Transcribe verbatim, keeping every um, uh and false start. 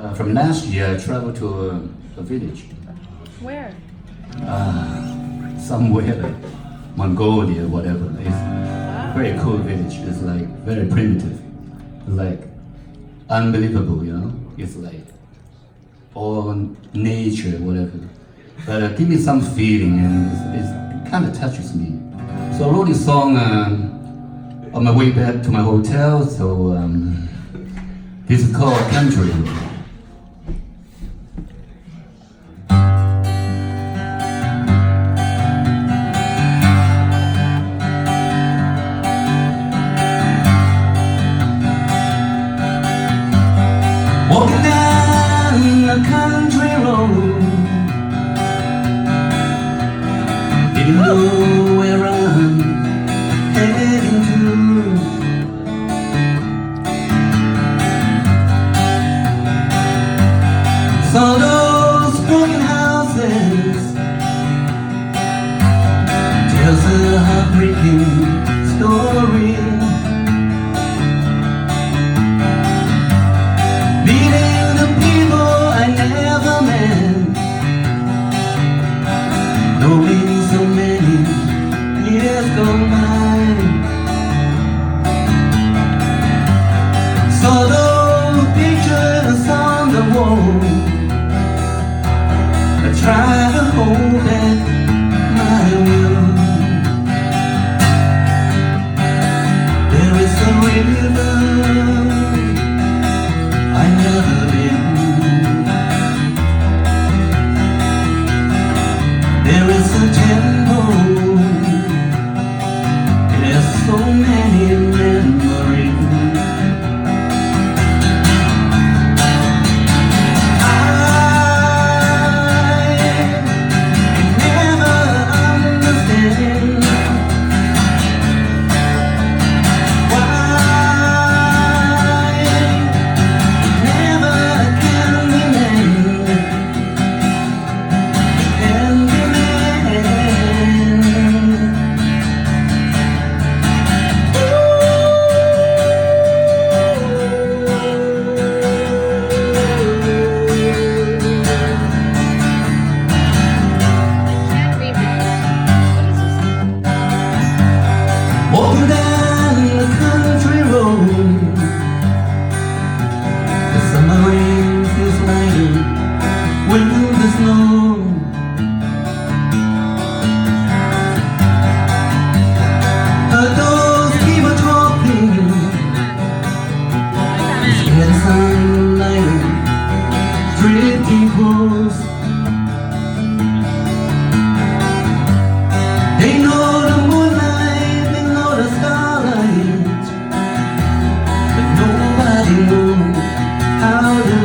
Uh, from last year, I traveled to a, a village. Where? Uh, somewhere like Mongolia, whatever. It's a very cool village. It's like very primitive. It's like unbelievable, you know? It's like all nature, whatever. But uh, give me some feeling, and it's, it's, it kind of touches me. So I wrote this song um, on my way back to my hotel. So um, this is called Country. Walking down a country road, didn't know where I'm heading to. Saw those broken houses, tells a heartbreaking story. Knowing so many years gone by, saw those pictures on the wall. I try to hold back my will. There is a river I never been. There is a temple, there's so many memories. I can never understand why it never can remain. Can walking down the country road, the summer rain feels lighter when the snow. Heard those people talking, scared sunlight drifting close. They know the moonlight, they know the starlight, but nobody knows how to